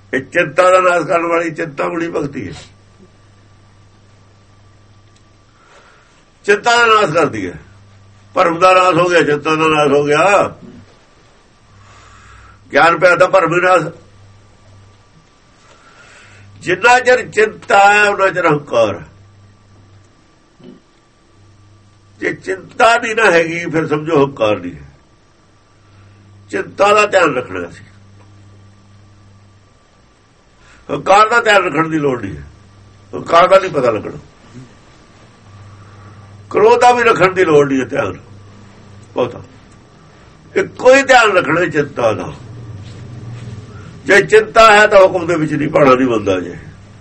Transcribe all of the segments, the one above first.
ਇਹ ਚਿੰਤਾ ਦਾ ਨਾਸ਼ ਕਰਨ ਵਾਲੀ ਚਿੰਤਾ ਬੜੀ ਭਗਤੀ ਹੈ। ਚਿੰਤਾ ਦਾ ਨਾਸ਼ ਕਰਦੀ ਹੈ। ਭਰਮ ਦਾ ਨਾਸ਼ ਹੋ ਗਿਆ, ਚਿੰਤਾ ਦਾ ਨਾਸ਼ ਹੋ ਗਿਆ। ਗਿਆਨ ਪਿਆ ਤਾਂ ਭਰਮ ਨਾਸ਼। ਜਿੰਨਾ ਚਿਰ ਚਿੰਤਾ ਹੈ ਉਹਨਾਂ ਚਿਰ ਹੰਕਾਰ। ਜੇ ਚਿੰਤਾ ਨਹੀਂ ਨਾ ਹੈਗੀ ਫਿਰ ਸਮਝੋ ਹੰਕਾਰ ਨਹੀਂ ਹੈ। ਚਿੰਤਾ ਦਾ ਧਿਆਨ ਰੱਖਣਾ ਸੀ, ਹੰਕਾਰ ਦਾ ਧਿਆਨ ਰੱਖਣ ਦੀ ਲੋੜ ਨਹੀਂ ਹੈ। ਹੰਕਾਰ ਦਾ ਨਹੀਂ ਪਤਾ ਲੱਗਣਾ, ਕ੍ਰੋਧ ਦਾ ਵੀ ਰੱਖਣ ਦੀ ਲੋੜ ਨਹੀਂ ਹੈ। ਧਿਆਨ ਬਹੁਤਾ ਇੱਕੋ ਹੀ ਧਿਆਨ ਰੱਖਣਾ ਚਿੰਤਾ ਦਾ। ਜੇ ਚਿੰਤਾ ਹੈ ਤਾਂ ਹੁਕਮ ਦੇ ਵਿੱਚ ਨਹੀਂ ਪਾਣਾ ਨਹੀਂ ਬੰਦਾ। ਜੇ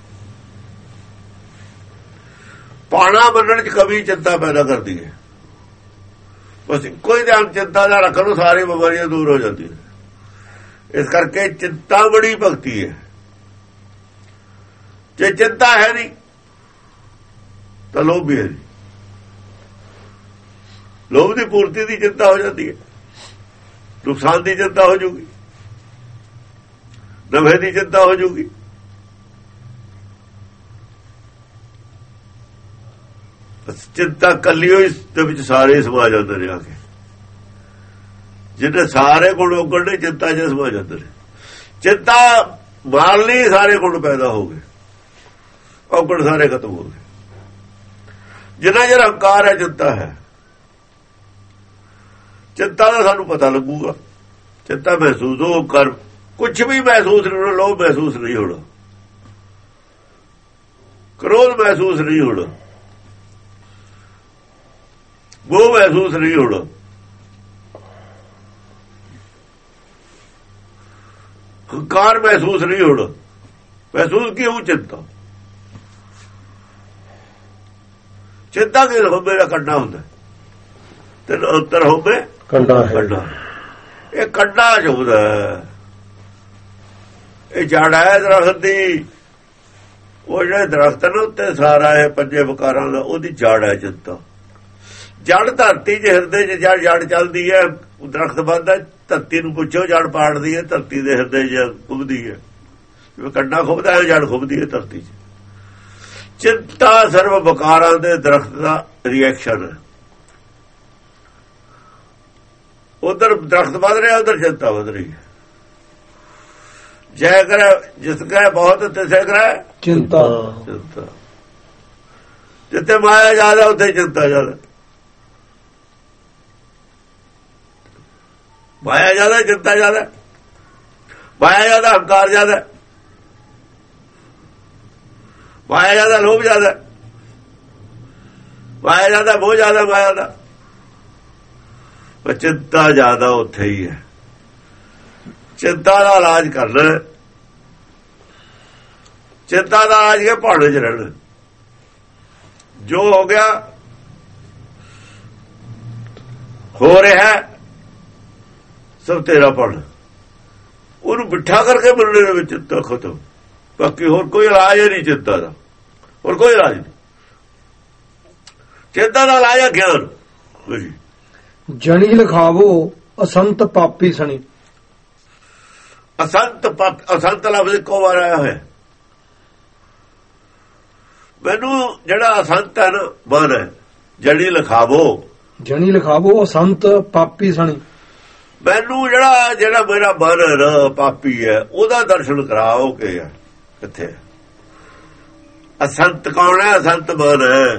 ਪਾਣਾ ਮੰਨਣ ਚ ਕਮੀ ਚਿੰਤਾ ਪੈਦਾ ਕਰਦੀ ਹੈ। ਬਸ ਇੱਕੋ ਹੀ ਧਿਆਨ ਚਿੰਤਾ ਦਾ ਰੱਖਣ ਨੂੰ ਸਾਰੀ ਬਿਮਾਰੀਆਂ ਦੂਰ ਹੋ ਜਾਂਦੀਆਂ। ਇਸ ਕਰਕੇ ਚਿੰਤਾ ਬੜੀ ਭਗਤੀ ਹੈ। ਜੇ ਚਿੰਤਾ ਹੈ ਨਹੀਂ ਤਾਂ ਲੋਭ ਵੀ ਹੈ ਨਹੀਂ। ਲੋਭ ਦੀ ਪੂਰਤੀ ਦੀ ਚਿੰਤਾ ਹੋ ਜਾਂਦੀ ਹੈ, ਨੁਕਸਾਨ ਦੀ ਚਿੰਤਾ ਹੋ ਜੂਗੀ, ਨਫੇ ਦੀ ਚਿੰਤਾ ਹੋ ਜੂਗੀ। ਚਿੰਤਾ ਕੱਲੀ ਹੋਈ ਦੇ ਵਿੱਚ ਸਾਰੇ ਸਮਾ ਜਾਂਦੇ ਨੇ। ਆ ਕੇ ਜਿਹਨੇ ਸਾਰੇ ਗੁਣ ਉਗੜਨੇ ਚਿੰਤਾ ਚ ਸਮਾ ਜਾਂਦੇ ਨੇ। ਚਿੰਤਾ ਮਾਰ ਲਈ ਸਾਰੇ ਗੁਣ ਪੈਦਾ ਹੋ ਗਏ, ਔਗਣ ਸਾਰੇ ਖਤਮ ਹੋ ਗਏ। ਜਿੰਨਾ ਚਿਰ ਹੰਕਾਰ ਹੈ ਚਿੰਤਾ ਹੈ। ਚਿੰਤਾ ਦਾ ਸਾਨੂੰ ਪਤਾ ਲੱਗੂਗਾ। ਚਿੰਤਾ ਮਹਿਸੂਸ ਹੋ ਕਰ, ਕੁਛ ਵੀ ਮਹਿਸੂਸ ਨਹੀਂ ਹੋਣਾ। ਲੋਭ ਮਹਿਸੂਸ ਨਹੀਂ ਹੋਣਾ, ਕ੍ਰੋਧ ਮਹਿਸੂਸ ਨਹੀਂ ਹੋਣਾ, ਮੋਹ ਮਹਿਸੂਸ ਨਹੀਂ ਹੋਣਾ, ਹੰਕਾਰ ਮਹਿਸੂਸ ਨਹੀਂ ਹੋਣਾ। ਮਹਿਸੂਸ ਕੀ ਹੋਊ? ਚਿੰਤਾ। ਚਿੰਤਾ ਕਿ ਹੋਵੇ ਦਾ ਕੰਡਾ ਹੁੰਦਾ ਤੇ ਅੰਤਰ ਹੋਵੇ ਕੰਡਾ। ਇਹ ਕੰਡਾ ਹੁੰਦਾ, ਇਹ ਜੜ ਹੈ ਦਰਖਤ ਦੀ। ਉਹ ਜਿਹੜੇ ਦਰਖਤ ਨੇ ਉੱਤੇ ਸਾਰਾ ਇਹ ਪੰਜੇ ਵਿਕਾਰਾਂ ਦਾ ਉਹਦੀ ਜੜ ਹੈ ਚਿੰਤਾ। ਜੜ ਧਰਤੀ 'ਚ ਹਿਰਦੇ 'ਚ ਜੜ ਚੱਲਦੀ ਹੈ, ਦਰਖਤ ਵੱਧਦਾ। ਧਰਤੀ ਨੂੰ ਪੁੱਛੋ ਜੜ ਪਾੜਦੀ ਹੈ, ਧਰਤੀ ਦੇ ਹਿਰਦੇ 'ਚ ਖੁੱਬਦੀ ਹੈ। ਜਿਵੇਂ ਕੰਡਾ ਖੁੱਬਦਾ ਹੈ ਜੜ ਖੁੱਬਦੀ ਹੈ ਧਰਤੀ 'ਚ। ਚਿੰਤਾ ਸਰਵ ਵਿਕਾਰਾਂ ਦੇ ਦਰਖਤ ਦਾ ਰਿਐਕਸ਼ਨ ਹੈ। ਉਧਰ ਦਰਖਤ ਵੱਧ ਰਿਹਾ, ਉਧਰ ਚਿੰਤਾ ਵੱਧ ਰਹੀ ਹੈ। ਜੈ ਕਰੇ ਜਿਸ ਕਰੇ ਬਹੁਤ ਤਿਸੇ ਕਰੇ ਚਿੰਤਾ। ਜਿੱਥੇ ਮਾਇਆ ਜ਼ਿਆਦਾ ਉੱਥੇ ਚਿੰਤਾ ਜ਼ਿਆਦਾ। ਮਾਇਆ ਜ਼ਿਆਦਾ ਚਿੰਤਾ ਜ਼ਿਆਦਾ। ਮਾਇਆ ਜ਼ਿਆਦਾ ਹੰਕਾਰ ਜ਼ਿਆਦਾ। ਮਾਇਆ ਜ਼ਿਆਦਾ ਲੋਭ ਜ਼ਿਆਦਾ। ਮਾਇਆ ਜ਼ਿਆਦਾ ਮੋਹ ਜ਼ਿਆਦਾ। ਮਾਇਆ ਦਾ ਚਿੰਤਾ ਜ਼ਿਆਦਾ ਉੱਥੇ ਹੀ ਹੈ। ਚਿੰਤਾ ਦਾ ਇਲਾਜ ਕਰਨਾ। ਚਿੰਤਾ ਦਾ ਇਲਾਜ ਕੇ ਭਾਣੇ 'ਚ ਰਹਿਣਾ। ਜੋ ਹੋ ਗਿਆ ਹੋ ਰਿਹਾ ਸਭ ਤੇਰਾ ਭਾਣਾ। ਉਹਨੂੰ ਬਿਠਾ ਕਰਕੇ ਮਿਲਣੇ ਦੇ ਵਿੱਚ ਚਿੰਤਾ ਖਤਮ। ਬਾਕੀ ਹੋਰ ਕੋਈ ਇਲਾਜ ਨਹੀਂ ਚਿੰਤਾ ਦਾ, ਹੋਰ ਕੋਈ ਇਲਾਜ ਨਹੀਂ। ਚਿੰਤਾ ਦਾ ਇਲਾਜ ਹੈ ਗਿਆਨ। ਜਣੀ ਲਿਖਾਵੋ ਅਸੰਤ ਪਾਪੀ ਸਣੀ। ਅਸੰਤ ਲਫ਼ਜ਼ ਇੱਕੋ ਵਾਰ ਆਇਆ ਹੋਇਆ। ਮੈਨੂੰ ਜਿਹੜਾ ਅਸੰਤ ਹੈ ਨਾ ਮਨ ਹੈ। ਜਣੀ ਲਿਖਾਵੋ ਅਸੰਤ ਪਾਪੀ ਸਣੀ। ਮੈਨੂੰ ਜਿਹੜਾ ਮੇਰਾ ਮਨ ਹੈ ਨਾ ਪਾਪੀ ਹੈ, ਉਹਦਾ ਦਰਸ਼ਨ ਕਰਾਓ। ਕਿ ਹੈ ਕਿੱਥੇ? ਅਸੰਤ ਕੌਣ ਹੈ? ਅਸੰਤ ਮਨ ਹੈ,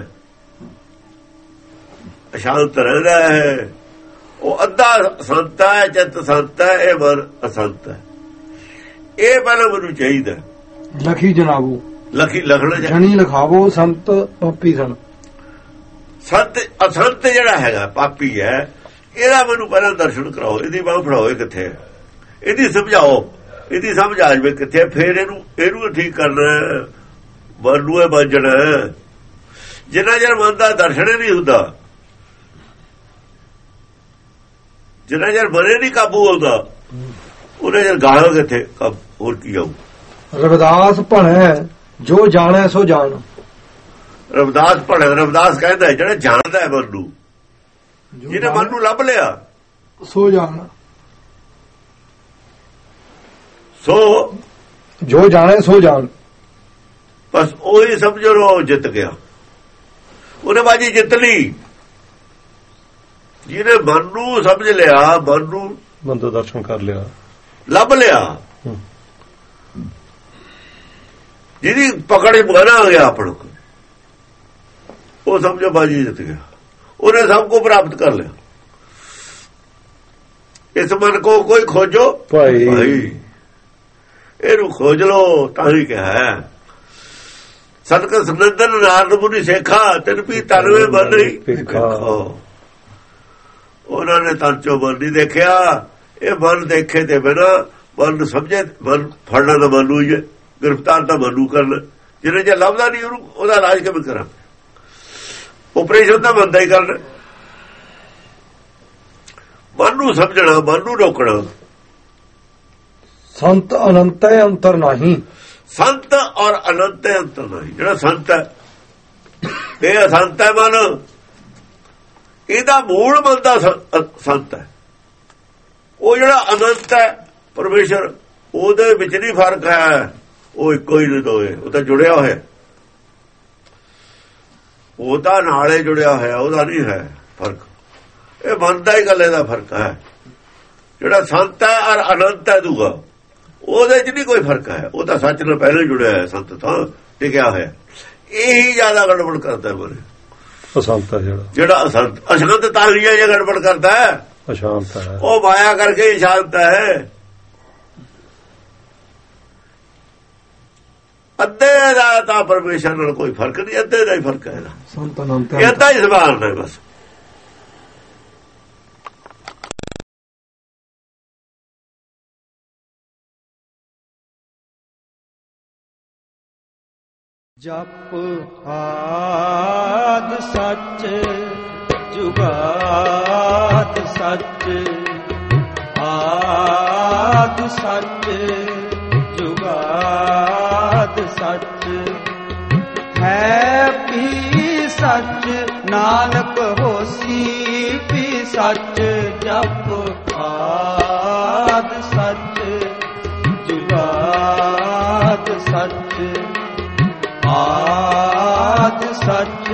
ਅਸ਼ਾਂਤ ਰਹਿੰਦਾ ਹੈ। ਉਹ ਅੱਧਾ ਅਸੰਤ ਹੈ, ਚਿੱਤ ਸੰਤ ਹੈ, ਇਹ ਮਨ ਅਸੰਤ ਹੈ। ਇਹ ਪਹਿਲਾਂ ਮੈਨੂੰ ਚਾਹੀਦਾ। ਲਖੀ ਜਨਾਬੋ ਲਖਣਾ ਜਣੀ ਲਿਖਾਵੋ ਸੰਤ ਪਾਪੀ ਸਣ। ਸੰਤ ਅਸੰਤ ਜਿਹੜਾ ਹੈਗਾ ਪਾਪੀ ਹੈ, ਇਹਦਾ ਮੈਨੂੰ ਪਹਿਲਾਂ ਦਰਸ਼ਨ ਕਰਾਓ। ਇਹਦੀ ਬਾਂਹ ਫੜਾਓ। ਇਹ ਕਿੱਥੇ ਹੈ? ਇਹਦੀ ਸਮਝਾਓ। ਇਹਦੀ ਸਮਝ ਆ ਜਾਵੇ ਕਿੱਥੇ। ਫਿਰ ਇਹਨੂੰ ਠੀਕ ਕਰਨਾ। ਮਨ ਨੂੰ ਇਹ ਬਾਂਝਣਾ। ਜਿੰਨਾ ਚਿਰ ਮਨ ਦਾ ਦਰਸ਼ਨ ਹੀ ਨਹੀਂ ਹੁੰਦਾ, ਜਿੰਨਾ ਚਿਰ ਮਨ ਨਹੀਂ ਕਾਬੂ ਹੁੰਦਾ, ਉਹਨੇ ਚਿਰ ਗਾਲਾਂ ਕਿੱਥੇ ਹੋਰ ਕੀ ਆਊ? ਰਵਿਦਾਸ ਭਣੈ ਜੋ ਜਾਣੈ ਸੋ ਜਾਣ। ਰਵਿਦਾਸ ਭਣੈ, ਰਵਿਦਾਸ ਕਹਿੰਦਾ ਜਿਹੜਾ ਜਾਣਦਾ ਹੈ ਮਨ ਨੂੰ, ਜਿਹਨੇ ਮਨ ਨੂੰ ਲੱਭ ਲਿਆ ਸੋ ਜਾਣ। ਸੋ ਜੋ ਜਾਣੇ ਸੋ ਜਾਣ। ਬਸ ਉਹੀ ਸਮਝੋ ਉਹ ਜਿੱਤ ਗਿਆ, ਉਹਨੇ ਬਾਜੀ ਜਿੱਤ ਲਈ। ਜਿਹਨੇ ਮਨ ਨੂੰ ਸਮਝ ਲਿਆ, ਮਨ ਨੂੰ ਮਨ ਦਾ ਦਰਸ਼ਨ ਕਰ ਲਿਆ, ਲੱਭ ਲਿਆ, ਜਿਹਦੀ ਪਕੜ ਬਣਾ ਆ ਗਿਆ ਆਪਣ ਕੋ, ਉਹ ਸਮਝੋ ਬਾਜੀ ਜਿੱਤ ਗਿਆ। ਉਹਨੇ ਸਭ ਕੁਝ ਪ੍ਰਾਪਤ ਕਰ ਲਿਆ। ਇਸ ਮਨ ਕੋ ਕੋਈ ਖੋਜੋ ਭਾਈ, ਇਹਨੂੰ ਖੋਜ ਲੋ। ਤਾਂ ਹੀ ਕਿਹਾ ਸਤਿਗੁਰ ਸੁਨੰਦਨ ਨਾਰਦ ਮੁਨੀ ਸੇਖਾ ਤੈਨੂੰ ਵੀ ਤਨਵੇ ਮਨ ਨਹੀਂ ਵੇਖੋ। ਉਹਨਾਂ ਨੇ ਤਨ ਚੋਂ ਮਨ ਨਹੀਂ ਦੇਖਿਆ। ਇਹ ਮਨ ਦੇਖੇ ਤੇ ਬਿਨਾਂ ਮਨ ਸਮਝੇ, ਮਨ ਫੜਨਾ ਤਾਂ ਮਨ ਨੂੰ ਹੀ ਹੈ, ਗ੍ਰਿਫਤਾਰ ਤਾਂ ਮਨ ਨੂੰ ਕਰਨਾ। ਜਿਹਨੇ ਜੇ ਲੱਭਦਾ ਨਹੀਂ ਉਹਨੂੰ, ਉਹਦਾ ਇਲਾਜ ਕਿਵੇਂ ਕਰਾਂ? ਆਪਰੇਸ਼ਨ ਤਾਂ ਬੰਦਾ ਹੀ ਕਰਨਾ। ਮਨ ਨੂੰ ਸਮਝਣਾ, ਮਨ ਨੂੰ ਰੋਕਣਾ। ਸੰਤ ਅਨੰਤ ਅੰਤਰ ਨਹੀਂ। ਸੰਤ ਔਰ ਅਨੰਤ ਅੰਤਰ ਨਹੀਂ। ਜਿਹੜਾ ਸੰਤ ਹੈ, ਇਹ ਅਸੰਤ ਹੈ ਮਨ, ਇਹਦਾ ਮੂਲ ਮਨ ਦਾ ਸੰਤ ਹੈ। ਉਹ ਜਿਹੜਾ ਅਨੰਤ ਹੈ ਪਰਮੇਸ਼ਰ, ਉਹਦੇ ਵਿੱਚ ਨਹੀਂ ਫਰਕ ਹੈ। ਉਹ ਇੱਕੋ ਹੀ ਨਹੀਂ ਦੋਏ, ਉਹ ਤਾਂ ਜੁੜਿਆ ਹੋਇਆ, ਉਹ ਤਾਂ ਨਾਲੇ ਜੁੜਿਆ ਹੋਇਆ, ਉਹਦਾ ਨਹੀਂ ਹੈ ਫਰਕ। ਇਹ ਮਨ ਦਾ ਹੀ ਗੱਲ, ਇਹਦਾ ਫਰਕ ਹੈ। ਜਿਹੜਾ ਸੰਤ ਹੈ ਔਰ ਅਨੰਤ ਹੈ ਦੂਗਾ, ਉਹਦੇ 'ਚ ਨਹੀਂ ਕੋਈ ਫਰਕ ਹੈ। ਉਹ ਤਾਂ ਸੱਚ ਨਾਲ ਪਹਿਲਾਂ ਜੁੜਿਆ ਹੈ, ਸੰਤ ਤਾਂ ਟਿਕਿਆ ਹੋਇਆ। ਇਹੀ ਜ਼ਿਆਦਾ ਗੜਬੜ ਕਰਦਾ ਮਨ। ਅਸ਼ਾਂਤ ਹੈ ਜਿਹੜਾ ਅਸ਼ਾਂਤ, ਅਸ਼ਾਂਤ ਤਾਂ ਹੀ ਇਹ ਗੜਬੜ ਕਰਦਾ ਹੈ। ਅਸ਼ਾਂਤ ਹੈ ਉਹ ਮਾਇਆ ਕਰਕੇ ਹੀ ਸ਼ਾਂਤ ਹੈ। ਅੱਧੇ ਦਾ ਤਾਂ ਪਰਮੇਸ਼ਰ ਨਾਲ ਕੋਈ ਫਰਕ ਨਹੀਂ, ਅੱਧੇ ਦਾ ਹੀ ਫਰਕ ਹੈ। ਸੰਤ ਅਨੰਤ ਅੱਧਾ ਹੀ ਸਵਾਲ ਹੈ ਬਸ। ਜਪ ਆਦ ਸੱਚ ਜੁਗਾਦ ਸੱਚ, ਆਦ ਸੱਚ ਜੁਗਾਦ ਸੱਚ, ਹੈ ਵੀ ਸੱਚ ਨਾਨਕ ਹੋਸੀ ਵੀ ਸੱਚ। ਜਪ ਆਦ ਸੱਚ ਜੁਗਾਦ ਸੱਚ, ਆਦ ਸੱਚ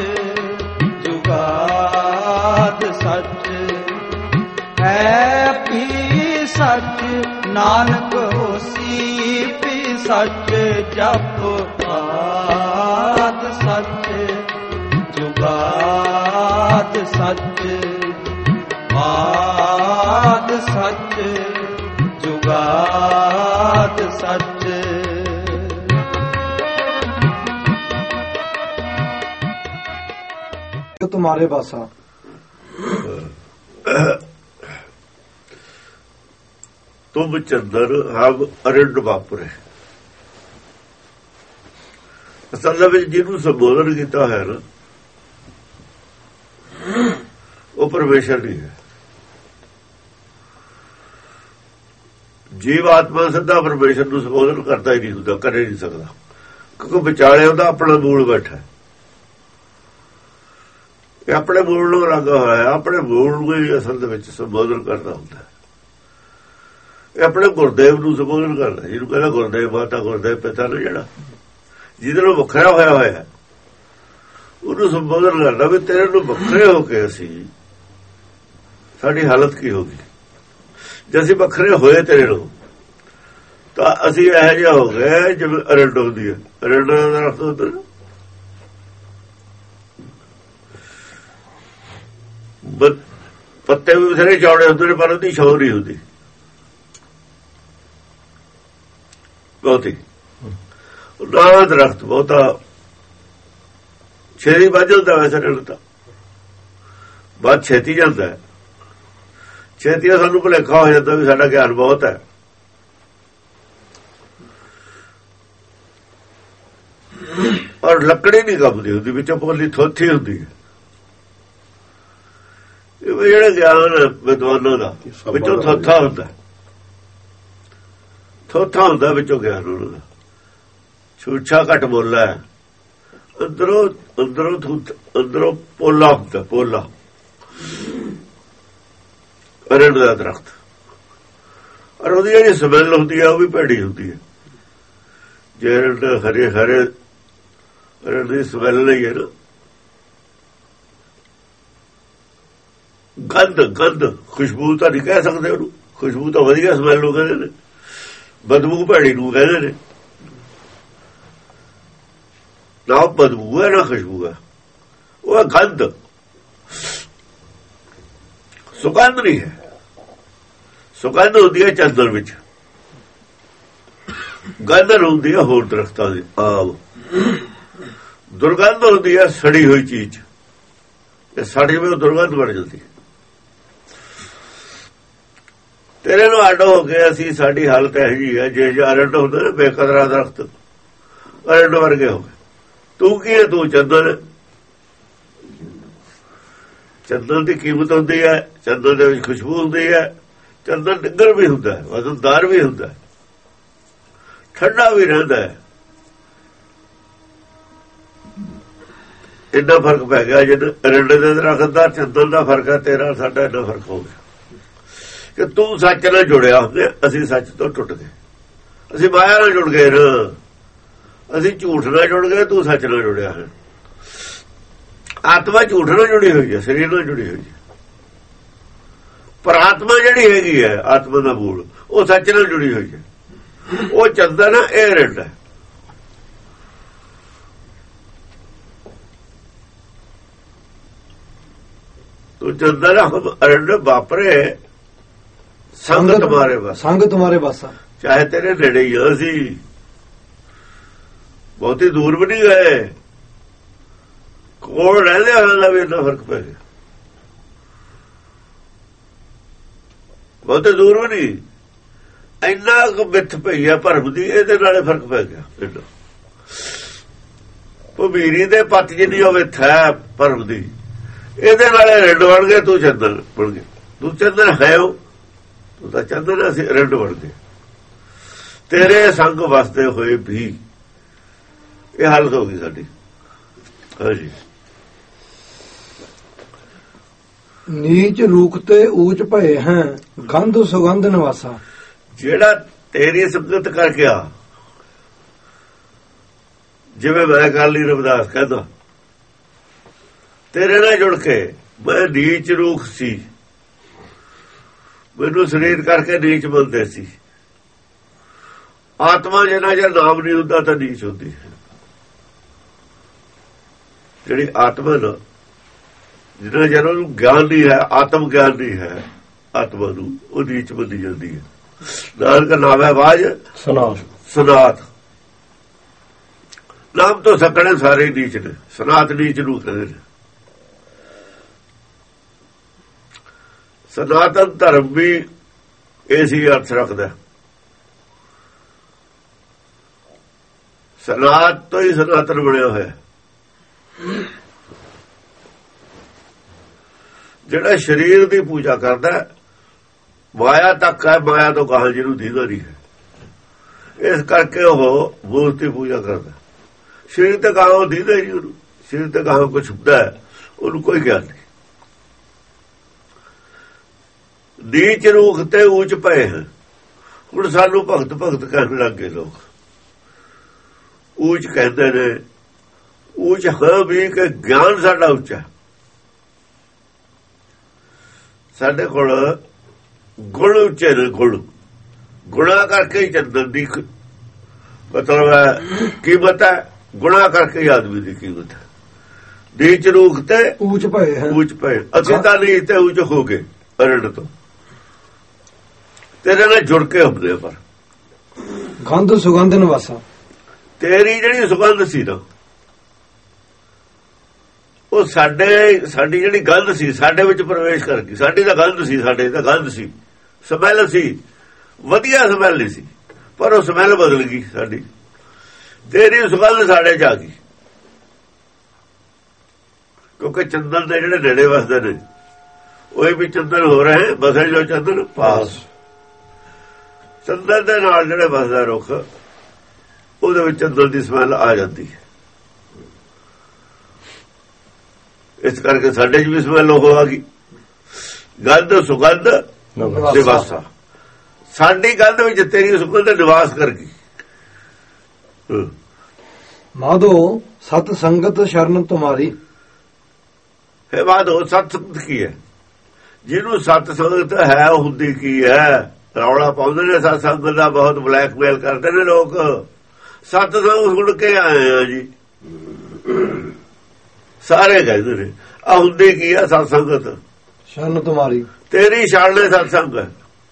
ਜੁਗਾਦ ਸੱਚ, ਹੈ ਵੀ ਸੱਚ ਨਾਨਕ ਹੋਸੀ ਵੀ ਸੱਚ। ਜਪ ਆਦ ਸੱਚ ਜੁਗਾਦ ਸੱਚ, ਆਦ ਸੱਚ ਜੁਗਾਦ ਸੱਚ। तुम्हारे बासा तुम चंदर हम अरिंड वापरे। असल में जिन्होंने संबोधन किया है ना, वो परमेश्वर नहीं है। जीव आत्मा सिद्धा परमेश्वर को संबोधन करता ही नहीं होता, कर ही नहीं सकता, क्योंकि विचाले ਉਹਦਾ अपना मूल बैठा है। ਇਹ ਆਪਣੇ ਮੂਲ ਨੂੰ ਲੱਗਾ ਹੋਇਆ, ਆਪਣੇ ਮੂਲ ਨੂੰ ਹੀ ਅਸਲ ਦੇ ਵਿੱਚ ਸੰਬੋਧਨ ਕਰਦਾ ਹੁੰਦਾ। ਇਹ ਆਪਣੇ ਗੁਰਦੇਵ ਨੂੰ ਸੰਬੋਧਨ ਕਰਦਾ, ਜਿਹਨੂੰ ਕਹਿੰਦਾ ਗੁਰਦੇਵ ਮਾਤਾ, ਗੁਰਦੇਵ ਪਿਤਾ ਨੇ, ਜਿਹੜਾ ਜਿਹਦੇ ਨੂੰ ਵੱਖਰਾ ਹੋਇਆ ਉਹਨੂੰ ਸੰਬੋਧਨ ਕਰਦਾ ਵੀ ਤੇਰੇ ਨੂੰ ਵੱਖਰੇ ਹੋ ਕੇ ਅਸੀਂ, ਸਾਡੀ ਹਾਲਤ ਕੀ ਹੋਗੀ ਜੇ ਅਸੀਂ ਵੱਖਰੇ ਹੋਏ ਤੇਰੇ ਨੂੰ। ਤਾਂ ਅਸੀਂ ਇਹੋ ਜਿਹਾ ਹੋ ਗਏ ਜਿਵੇਂ ਅਰੰਡ ਹੁੰਦੀ ਹੈ। ਅਰੰਡ ਦਾ ਅਰਥ ਹੁੰਦਾ ਪੱਤੇ ਵੀ ਬਥੇਰੇ ਚੌੜੇ ਹੁੰਦੇ ਨੇ, ਪਰ ਉਹਦੀ ਛਾਂ ਨਹੀਂ ਹੁੰਦੀ ਬਹੁਤੀ। ਨਾ ਦਰਖਤ ਬਹੁਤਾ ਛੇਤੀ ਵੱਧ ਜਾਂਦਾ, ਵੈਸੇ ਤਾਂ ਬਹੁਤ ਛੇਤੀ ਜਾਂਦਾ ਹੈ। ਛੇਤੀ ਸਾਨੂੰ ਭੁਲੇਖਾ ਹੋ ਜਾਂਦਾ ਵੀ ਸਾਡਾ ਗਿਆਨ ਬਹੁਤ ਹੈ। ਔਰ ਲੱਕੜੀ ਨਹੀਂ ਕੰਬਦੀ ਹੁੰਦੀ, ਵਿੱਚੋਂ ਪੋਲੀ ਥੋਥੀ ਹੁੰਦੀ ਹੈ। ਜਿਹੜਾ ਗਿਆਨ ਵਿਦਵਾਨਾਂ ਦਾ ਵਿੱਚੋਂ ਥੋਥਾ ਹੁੰਦਾ, ਥੋਥਾ ਹੁੰਦਾ ਵਿੱਚੋਂ ਗਿਆਨ ਉਹਨਾਂ ਦਾ। ਛੂਛਾ ਘੱਟ ਬੋਲਾ ਹੈ, ਅੰਦਰੋਂ ਪੋਲਾ ਹੁੰਦਾ, ਪੋਲਾ। ਅਰੰਡ ਦਾ ਦਰਖਤ, ਔਰ ਉਹਦੀ ਜਿਹੜੀ ਸਮੈਲ ਹੁੰਦੀ ਹੈ ਉਹ ਵੀ ਭੈੜੀ ਹੁੰਦੀ ਹੈ। ਜੇਰਡ ਹਰੇ ਹਰੇ ਦੀ ਸਮੈਲ ਲਈ ਹੈ ਨਾ, ਗੰਧ ਖੁਸ਼ਬੂ ਤਾਂ ਨਹੀਂ ਕਹਿ ਸਕਦੇ ਉਹਨੂੰ, ਖੁਸ਼ਬੂ ਤਾਂ ਵਧੀਆ ਸਮੈਲ ਨੂੰ ਕਹਿੰਦੇ ਨੇ, ਬਦਬੂ ਭੈੜੀ ਨੂੰ ਕਹਿੰਦੇ ਨੇ। ਨਾ ਬਦਬੂ ਹੈ ਨਾ ਖੁਸ਼ਬੂ ਹੈ, ਉਹ ਹੈ ਗੰਧ, ਸੁਗੰਧ ਨਹੀਂ ਹੈ। ਸੁਗੰਧ ਹੁੰਦੀ ਹੈ ਚੰਦਨ ਵਿੱਚ, ਗੰਧ ਹੁੰਦੀ ਹੈ ਹੋਰ ਦਰਖਤਾਂ ਦੀ ਆਬ, ਦੁਰਗੰਧ ਹੁੰਦੀ ਹੈ ਸੜੀ ਹੋਈ ਚੀਜ਼, ਇਹ ਸਾਡੀ ਵੀ ਦੁਰਗੰਧ ਬਣ ਜਾਂਦੀ ਹੈ। ਤੇਰੇ ਨੂੰ ਅੱਡ ਹੋ ਕੇ ਅਸੀਂ, ਸਾਡੀ ਹਾਲਤ ਇਹੋ ਜਿਹੀ ਹੈ, ਜੇ ਅਰੰਡ ਹੁੰਦਾ ਨਾ ਬੇਕਦਰਾ ਦਰਖਤ, ਅਰੰਡ ਵਰਗੇ ਹੋ ਗਏ। ਤੂੰ ਕੀ ਹੈ? ਤੂੰ ਚੰਦਨ। ਚੰਦਨ ਦੀ ਕੀਮਤ ਹੁੰਦੀ ਹੈ, ਚੰਦਨ ਦੇ ਵਿੱਚ ਖੁਸ਼ਬੂ ਹੁੰਦੀ ਹੈ, ਚੰਦਨ ਡਿੱਗਰ ਵੀ ਹੁੰਦਾ ਹੈ, ਵਜ਼ਨਦਾਰ ਵੀ ਹੁੰਦਾ ਹੈ, ਠੰਡਾ ਵੀ ਰਹਿੰਦਾ ਹੈ। ਇੰਨਾ ਫਰਕ ਪੈ ਗਿਆ ਜਦ ਅਰੰਡ ਦੇ ਦਰਖਤ ਦਾ ਚੰਦਨ ਦਾ ਫਰਕ ਹੈ, ਤੇਰਾ ਸਾਡਾ ਇੰਨਾ ਫਰਕ ਹੋ ਗਿਆ ਕਿ ਤੂੰ ਸੱਚ ਨਾਲ ਜੁੜਿਆ ਹੁੰਦੇ, ਅਸੀਂ ਸੱਚ ਤੋਂ ਟੁੱਟ ਗਏ, ਅਸੀਂ ਮਾਇਆ ਨਾਲ ਜੁੜ ਗਏ ਨਾ, ਅਸੀਂ ਝੂਠ ਨਾਲ ਜੁੜ ਗਏ, ਤੂੰ ਸੱਚ ਨਾਲ ਜੁੜਿਆ ਹੈ। ਆਤਮਾ ਝੂਠ ਨਾਲ ਜੁੜੀ ਹੋਈ ਹੈ, ਸਰੀਰ ਨਾਲ ਜੁੜੀ ਹੋਈ ਹੈ, ਪਰ ਆਤਮਾ ਜਿਹੜੀ ਹੈਗੀ ਹੈ, ਆਤਮਾ ਦਾ ਮੂਲ, ਉਹ ਸੱਚ ਨਾਲ ਜੁੜੀ ਹੋਈ ਹੈ। ਉਹ ਚੰਦਨ ਹੈ, ਇਹ ਅਰੰਡ ਹੈ। ਤੂੰ ਚੰਦਨ ਅਰੰਡ ਵਾਪਰੇ ਸੰਗ ਤੁਮਾਰੇ ਬਸ, ਸੰਗ ਤੁਮਾਰੇ ਬਸ, ਚਾਹੇ ਤੇਰੇ ਨੇੜੇ ਹੀ ਅਸੀਂ ਬਹੁਤੀ ਦੂਰ ਵੀ ਨਹੀਂ ਗਏ, ਕੋਲ ਰਹਿੰਦੇ ਹਾਂ ਵੀ ਇੰਨਾ ਫਰਕ ਪੈ ਗਿਆ, ਬਹੁਤੇ ਦੂਰ ਵੀ ਨਹੀਂ, ਇੰਨਾ ਕੁ ਮਿੱਥ ਪਈ ਆ ਭਰਮ ਦੀ, ਇਹਦੇ ਨਾਲੇ ਫਰਕ ਪੈ ਗਿਆ। ਭਮੀਰੀ ਦੇ ਪੱਤ ਜਿੰਨੀ ਹੋਵੇ ਥੈ ਭਰਮ ਦੀ, ਇਹਦੇ ਨਾਲੇ ਰਿੰਡ ਬਣ ਗਏ, ਤੂੰ ਚੰਦਨ ਬਣ ਗਏ। ਤੂੰ ਚੰਦਨ ਹੈ, ਤੂੰ ਤਾਂ ਚੰਦਨ, ਅਸੀਂ ਰਿੰਡ ਬਣ ਗਏ। ਤੇਰੇ ਸੰਗ ਵਸਦੇ ਹੋਏ ਵੀ ਇਹ ਹਾਲਤ ਹੋ ਗਈ ਸਾਡੀ। ਹਾਂਜੀ, ਨੀਚ ਰੂਖ ਤੇ ਊਚ ਭਏ ਹੈ, ਗੰਧ ਸੁਗੰਧ ਨਿਵਾਸਾ। ਜਿਹੜਾ ਤੇਰੀ ਸੰਗਤ ਕਰਕੇ ਆ, ਜਿਵੇਂ ਮੈਂ ਗੱਲ ਹੀ ਰਵਿਦਾਸ ਕਹਿੰਦਾ, ਤੇਰੇ ਨਾਲ ਜੁੜ ਕੇ ਮੈਂ ਨੀਚ ਰੂਖ ਸੀ, ਮੈਨੂੰ ਸਰੀਰ ਕਰਕੇ ਨੀਚ ਬੋਲਦੇ ਸੀ। ਆਤਮਾ ਜਿਹਨਾਂ ਜੇ ਨਾਮ ਨਹੀਂ ਹੁੰਦਾ ਤਾਂ ਨੀਚ ਹੁੰਦੀ ਹੈ। ਜਿਹੜੀ ਆਤਮਾ ਨਾ, ਜਿਹਨਾਂ ਜਿਹਨਾਂ ਨੂੰ ਗਿਆਨ ਨਹੀਂ ਹੈ, ਆਤਮ ਗਿਆਨ ਨਹੀਂ ਹੈ, ਆਤਮਾ ਨੂੰ, ਉਹ ਨੀਚ ਬੰਦੀ ਜਾਂਦੀ ਹੈ। ਨਾਨਕ ਨਾਮ ਹੈ ਬਾਜ ਸਨਾਤ, ਨਾਮ ਤੋਂ ਸਕਣੇ ਸਾਰੇ ਨੀਚ ਨੇ, ਸਨਾਤ ਨੀਚ ਨੂੰ ਕਹਿੰਦੇ ਨੇ। ਸਨਾਤਨ ਧਰਮ ਵੀ ਇਸੇ ਅਰਥ ਰੱਖਦਾ, ਸਨਾਤ ਤੋਂ ਹੀ ਸਨਾਤਨ ਬਣਿਆ ਹੋਇਆ। ਜਿਹੜਾ ਸਰੀਰ ਦੀ ਪੂਜਾ ਕਰਦਾ, ਮਾਇਆ ਤੱਕ ਹੈ, ਮਾਇਆ ਤੋਂ ਕਹਾਂ ਜਿਹਨੂੰ ਦੀਦਾ ਨਹੀਂ ਹੈ, ਇਸ ਕਰਕੇ ਉਹ ਮੂਰਤੀ ਪੂਜਾ ਕਰਦਾ। ਸਰੀਰ ਤੇ ਕਹਾਂ ਉਹ ਦੀਦਾ ਹੀ ਨਹੀਂ ਉਹਨੂੰ, ਸਰੀਰ ਤੇ ਕਹਾਂ ਕੁਛ ਹੁੰਦਾ ਹੈ, ਉਹਨੂੰ ਕੋਈ ਗਿਆਨ ਨਹੀਂ। ਨੀਚ ਰੂਖ ਤੇ ਊਚ ਪਏ ਹਨ। ਹੁਣ ਸਾਨੂੰ ਭਗਤ ਕਹਿਣ ਲੱਗੇ ਲੋਕ, ਊਚ ਕਹਿੰਦੇ ਨੇ। ਊਚ ਹੈ ਵੀ ਕਿ ਗਿਆਨ ਸਾਡਾ ਉੱਚਾ, ਸਾਡੇ ਕੋਲ ਗੁਣ ਉੱਚੇ ਨੇ। ਗੁਣਾ ਕਰਕੇ ਹੀ ਚੰਦਨ ਦੀ ਮਤਲਬ ਹੈ ਕੀਮਤ ਹੈ, ਗੁਣਾ ਕਰਕੇ ਹੀ ਆਦਮੀ ਦੀ ਕੀਮਤ ਹੈ। ਨੀਚ ਰੂਖ ਤੇ ਊਚ ਪਏ ਹੈ, ਊਚ ਪਏ। ਅਸੀਂ ਤਾਂ ਨਹੀਂ ਤੇ ਊਚ ਹੋ ਗਏ ਅਰੰਡ ਤੋਂ, ਤੇਰੇ ਨਾਲ ਜੁੜ ਕੇ ਹੁੰਦੇ। ਪਰ ਗੰਧ ਸੁਗੰਧ ਨਿਵਾਸਾ, ਤੇਰੀ ਜਿਹੜੀ ਸੁਗੰਧ ਸੀ ਨਾ, ਉਹ ਸਾਡੀ ਜਿਹੜੀ ਗੰਧ ਸੀ ਸਾਡੇ ਵਿੱਚ ਪ੍ਰਵੇਸ਼ ਕਰ ਗਈ। ਸਾਡੀ ਤਾਂ ਗੰਧ ਸੀ, ਸਾਡੇ ਤਾਂ ਗੰਧ ਸੀ, ਸਮੈਲ ਸੀ, ਵਧੀਆ ਸਮੈਲ ਨਹੀਂ ਸੀ, ਪਰ ਉਹ ਸਮੈਲ ਬਦਲ ਗਈ ਸਾਡੀ। ਤੇਰੀ ਸੁਗੰਧ ਸਾਡੇ ਚ ਆ ਗਈ, ਕਿਉਂਕਿ ਚੰਦਨ ਦੇ ਜਿਹੜੇ ਨੇੜੇ ਵਸਦੇ ਨੇ ਉਹ ਵੀ ਚੰਦਨ ਹੋ ਰਹੇ, ਬਸੇ ਜੋ ਚੰਦਨ ਪਾਸ। ਚੰਦਨ ਦੇ ਨਾਲ ਜਿਹੜੇ ਵਸਦਾ ਰੁੱਖ, ਉਹਦੇ ਵਿੱਚ ਚੰਦਨ ਦੀ ਸਮੈਲ ਆ ਜਾਂਦੀ ਹੈ। ਇਸ ਕਰਕੇ ਸਾਡੇ 'ਚ ਵੀ ਸਮੈਲ ਉਹ ਆ ਗਈ। ਗੰਧ ਸੁਗੰਧ ਨਿਵਾਸਾ, ਸਾਡੀ ਗੰਧ ਵਿੱਚ ਤੇਰੀ ਸੁਗੰਧ ਨਿਵਾਸ ਕਰ ਗਈ। ਮਾਧੋ ਸਤ ਸੰਗਤ ਸ਼ਰਨ ਤੁਮਾਰੀ। ਇਹ ਮਾਧੋ ਸਤ ਸੰਗਤ ਕੀ ਹੈ? ਜਿਹਨੂੰ ਸਤ ਸੰਗਤ ਹੈ ਉਹ ਹੁੰਦੀ ਕੀ ਹੈ? ਰੌਲਾ ਪਾਉਂਦੇ ਨੇ ਸਤ ਸੰਗਤ ਦਾ, ਬਹੁਤ ਬਲੈਕਮੇਲ ਕਰਦੇ ਨੇ ਲੋਕ। ਸਤ ਸੰਗਤ ਸੁਣ ਕੇ ਆਏ ਆ ਜੀ, ਸਾਰੇ ਕਹਿੰਦੇ ਨੇ। ਆ ਹੁੰਦੀ ਕੀ ਹੈ? ਸਤ ਸੰਗਤ ਸ਼ਰਨ ਤੁਮਾਰੀ। ਤੇਰੀ ਸ਼ਰਨ ਨੇ ਸਤ ਸੰਗਤ,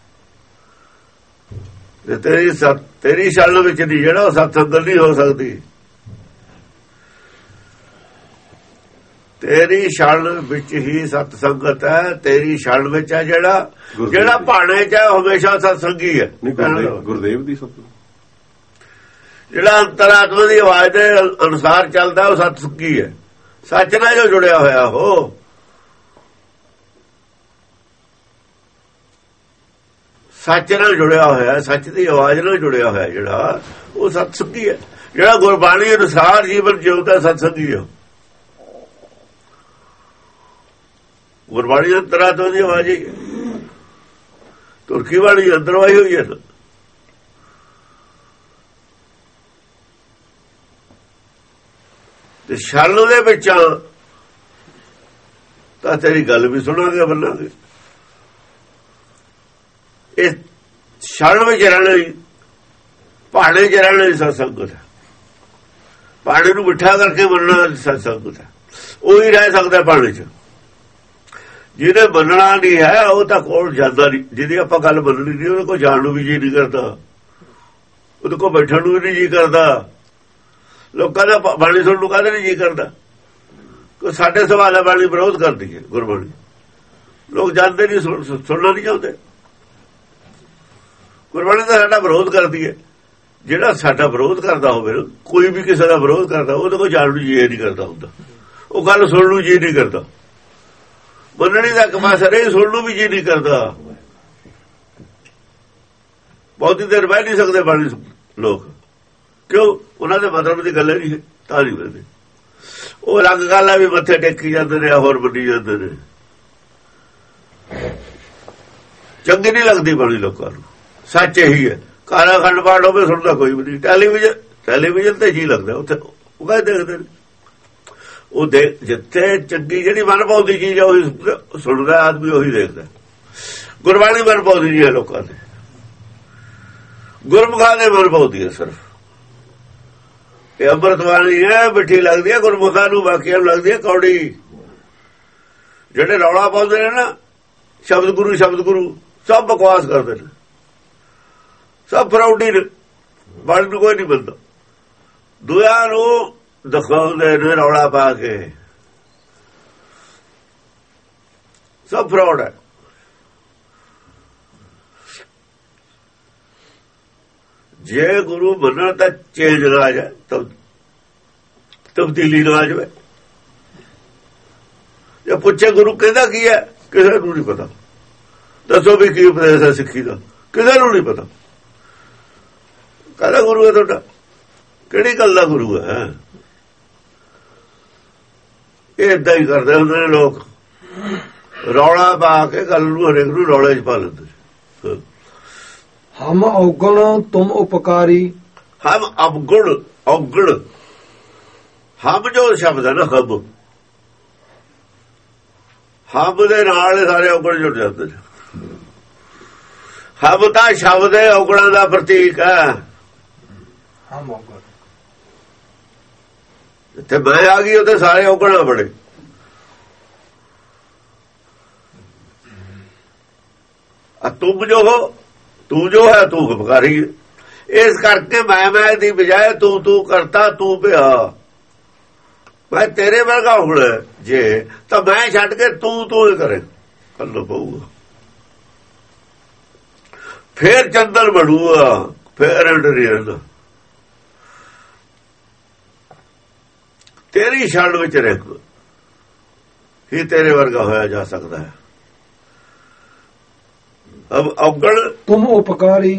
ਤੇਰੀ ਸ਼ਰਨ ਵਿੱਚ ਨਹੀਂ, ਜਿਹੜਾ ਉਹ ਸਤ ਸੰਗਤ ਨਹੀਂ ਹੋ ਸਕਦੀ। ਤੇਰੀ ਸ਼ਰਨ ਵਿੱਚ ਹੀ ਸਤ ਸੰਗਤ ਹੈ। ਤੇਰੀ ਸ਼ਰਨ ਵਿੱਚ ਹੈ ਜਿਹੜਾ ਭਾਣੇ ਚ ਹੈ ਹਮੇਸ਼ਾ ਸਤ ਸੰਗੀ ਹੈ। ਗੁਰਦੇਵ ਦੀ ਸਭ ਜਿਹੜਾ ਅੰਤਰਾਤਮਾ ਦੀ ਆਵਾਜ਼ ਦੇ ਅਨੁਸਾਰ ਚੱਲਦਾ ਉਹ ਸਤ ਸੰਗੀ ਹੈ। ਸੱਚ ਨਾਲ ਜੋ ਜੁੜਿਆ ਹੋਇਆ ਉਹ ਸੱਚ ਨਾਲ ਜੁੜਿਆ ਹੋਇਆ, ਸੱਚ ਦੀ ਆਵਾਜ਼ ਨਾਲ ਜੁੜਿਆ ਹੋਇਆ ਜਿਹੜਾ ਉਹ ਸਤ ਸੰਗੀ ਹੈ। ਜਿਹੜਾ ਗੁਰਬਾਣੀ ਅਨੁਸਾਰ ਜੀਵਨ ਜਿਉਂਦਾ ਸਤ ਸੰਗੀ ਹੈ। ਗੁਰਬਾਣੀ ਅੰਤਰਾਤਮਾ ਦੀ ਆਵਾਜ਼ ਹੀ ਤੁਰਕੀ ਵਾਲੀ ਅੰਦਰੋਂ ਆਈ ਹੋਈ ਹੈ। ਤੇ ਸ਼ਰਨ ਦੇ ਵਿੱਚ ਤਾਂ ਤੇਰੀ ਗੱਲ ਵੀ ਸੁਣਾਂਗੇ, ਬੰਨਾਂਗੇ। ਇਹ ਸ਼ਰਨ ਵਿੱਚ ਰਹਿਣਾ, ਪਹਾੜੇ ਚ ਰਹਿਣਾ ਸਤ ਸੰਗਤ ਹੈ। ਪਹਾੜੇ ਨੂੰ ਮਿੱਠਾ ਕਰਕੇ ਮੰਨਣਾ ਸਤ ਸੰਗਤ ਹੈ। ਉਹੀ ਰਹਿ ਸਕਦਾ ਪਹਾੜੇ ਚ। ਜਿਹਨੇ ਮੰਨਣਾ ਨਹੀਂ ਹੈ ਉਹ ਤਾਂ ਕੋਲ ਜਾਂਦਾ ਨਹੀਂ। ਜਿਹਦੀ ਆਪਾਂ ਗੱਲ ਮੰਨਣੀ ਨਹੀਂ ਉਹਦੇ ਕੋਲ ਜਾਣ ਨੂੰ ਵੀ ਜੀ ਨਹੀਂ ਕਰਦਾ, ਉਹਦੇ ਕੋਲ ਬੈਠਣ ਨੂੰ ਵੀ ਨਹੀਂ ਜੀ ਕਰਦਾ। ਲੋਕਾਂ ਦਾ ਬਾਣੀ ਸੁਣਨ ਨੂੰ ਕਾਹਦੇ ਨਹੀਂ ਜੀ ਕਰਦਾ? ਕੋਈ ਸਾਡੇ ਸਵਾਲ ਦਾ ਬਾਣੀ ਵਿਰੋਧ ਕਰਦੀ ਹੈ ਗੁਰਬਾਣੀ। ਲੋਕ ਜਾਣਦੇ ਨਹੀਂ, ਸੁਣਨਾ ਨਹੀਂ ਚਾਹੁੰਦੇ। ਗੁਰਬਾਣੀ ਤਾਂ ਸਾਡਾ ਵਿਰੋਧ ਕਰਦੀ ਹੈ। ਜਿਹੜਾ ਸਾਡਾ ਵਿਰੋਧ ਕਰਦਾ ਹੋਵੇ, ਕੋਈ ਵੀ ਕਿਸੇ ਦਾ ਵਿਰੋਧ ਕਰਦਾ, ਉਹਦੇ ਕੋਲ ਜਾਣ ਨੂੰ ਜੀ ਨਹੀਂ ਕਰਦਾ ਹੁੰਦਾ। ਉਹ ਗੱਲ ਸੁਣਨ ਨੂੰ ਜੀ ਨਹੀਂ ਕਰਦਾ। ਮੰਨਣੀ ਦਾ ਕਮਾਸ ਰਹੇ, ਸੁਣਨ ਨੂੰ ਵੀ ਜੀ ਨਹੀਂ ਕਰਦਾ। ਬਹੁਤੀ ਦੇਰ ਬਹਿ ਨਹੀਂ ਸਕਦੇ ਬਾਣੀ ਲੋਕ। ਕਿਉਂ? ਉਹਨਾਂ ਦੇ ਮਤਲਬ ਦੀ ਗੱਲ ਨਹੀਂ ਹੈ, ਤਾਂ ਨਹੀਂ ਬਹਿੰਦੇ। ਉਹ ਅਲੱਗ ਗੱਲ ਹੈ ਵੀ ਮੱਥੇ ਟੇਕੀ ਜਾਂਦੇ ਨੇ, ਹੋਰ ਵੱਡੀ ਜਾਂਦੇ ਨੇ। ਚੰਗੀ ਨਹੀਂ ਲੱਗਦੀ ਬਾਣੀ ਲੋਕਾਂ ਨੂੰ। ਸੱਚ ਇਹੀ ਹੈ। ਕਾਲਾ ਖੰਡ ਪਾਠ ਹੋਵੇ ਸੁਣਦਾ ਕੋਈ ਵੀ ਨਹੀਂ। ਟੈਲੀਵਿਜ਼ਨ ਤੇ ਜੀ ਲੱਗਦਾ, ਉੱਥੇ ਉਹ ਕਹਿੰਦੇ ਦੇਖਦੇ ਨੇ। ਉਹ ਜਿੱਥੇ ਚੰਗੀ ਜਿਹੜੀ ਮਨ ਪਾਉਂਦੀ ਚੀਜ਼ ਹੈ ਉਹੀ ਸੁਣਦਾ ਆਦਮੀ, ਉਹੀ ਦੇਖਦਾ। ਗੁਰਬਾਣੀ ਮਨ ਪਾਉਂਦੀ ਨਹੀਂ ਹੈ ਲੋਕਾਂ ਦੇ, ਗੁਰਮੁਖਾਂ ਦੇ ਮਨ ਪਾਉਂਦੀ ਹੈ ਸਿਰਫ। ਇਹ ਅੰਮ੍ਰਿਤ ਬਾਣੀ ਹੈ, ਮਿੱਠੀ ਲੱਗਦੀ ਹੈ ਗੁਰਮੁਖਾਂ ਨੂੰ, ਬਾਕੀਆਂ ਨੂੰ ਲੱਗਦੀ ਹੈ ਕੌੜੀ। ਜਿਹੜੇ ਰੌਲਾ ਪਾਉਂਦੇ ਨੇ ਨਾ ਸ਼ਬਦ ਗੁਰੂ ਸਭ ਬਕਵਾਸ ਕਰਦੇ ਨੇ, ਸਭ ਫਰਾਉਡੀ ਨੇ। ਬਾਣੀ ਨੂੰ ਕੋਈ ਨਹੀਂ ਮਿਲਦਾ। ਦੁਆ ਨੂੰ ਦਿਖਾਉਂਦੇ ਨੇ ਰੌਲਾ ਪਾ ਕੇ, ਸਭ ਫਰਾਡ ਹੈ। ਜੇ ਗੁਰੂ ਮੰਨਣ ਤਾਂ ਚੇਂਜ ਨਾ ਆ ਜਾਏ, ਤਬਦੀਲੀ ਨਾ ਆ ਜਾਵੇ। ਜੇ ਪੁੱਛੇ ਗੁਰੂ ਕਹਿੰਦਾ ਕੀ ਹੈ, ਕਿਸੇ ਨੂੰ ਨਹੀਂ ਪਤਾ। ਦੱਸੋ ਵੀ ਕੀ ਉਪਦੇਸ਼ ਹੈ ਸਿੱਖੀ ਦਾ, ਕਿਸੇ ਨੂੰ ਨਹੀਂ ਪਤਾ। ਕਾਹਦਾ ਗੁਰੂ ਹੈ ਤੁਹਾਡਾ? ਕਿਹੜੀ ਗੱਲ ਦਾ ਗੁਰੂ ਹੈ? ਇਹ ਏਦਾਂ ਹੀ ਕਰਦੇ ਹੁੰਦੇ ਨੇ ਲੋਕ, ਰੌਲਾ ਪਾ ਕੇ ਗੱਲ ਨੂੰ ਹਰੇਕ ਨੂੰ ਰੌਲੇ 'ਚ ਪਾ ਲੈਂਦੇ। ਹਮ ਔਗਣ ਤੁਮ ਉਪਕਾਰੀ। ਹਮ ਔਗਣ ਹਮ ਜੋ ਸ਼ਬਦ ਹੈ ਨਾ, ਹਮ ਦੇ ਨਾਲ ਸਾਰੇ ਔਗਣ ਜੁੜ ਜਾਂਦੇ ਨੇ। ਹਮ ਤਾਂ ਸ਼ਬਦ ਹੈ, ਔਗਣਾਂ ਦਾ ਪ੍ਰਤੀਕ ਹੈ। ਹਮ ਔਗਣ ਜਿੱਥੇ ਮੈਂ ਆ ਗਈ ਉੱਥੇ ਸਾਰੇ ਔਗਣਾ ਬੜੇ। ਤੂੰ ਜੋ ਹੈ ਤੂੰ ਉਪਕਾਰੀ। ਇਸ ਕਰਕੇ ਮੈਂ ਦੀ ਬਜਾਏ ਤੂੰ ਕਰਤਾ, ਤੂੰ ਪਿਆ। ਮੈਂ ਤੇਰੇ ਵਰਗਾ ਹੋਣਾ ਜੇ ਤਾਂ ਮੈਂ ਛੱਡ ਕੇ ਤੂੰ ਹੀ ਕਰੇ ਕਰਨਾ ਪਊਗਾ। ਫੇਰ ਚੰਦਨ ਬਣੂਗਾ, ਫੇਰ ਅੰਡਰੀਅਰ। ਤੇਰੀ ਸ਼ਰਨ ਵਿੱਚ ਰਹਿ ਹੀ ਤੇਰੇ ਵਰਗਾ ਹੋਇਆ ਜਾ ਸਕਦਾ ਹੈ। ਅਬ ਔਗਣ ਤੁਮ ਉਪਕਾਰੀ।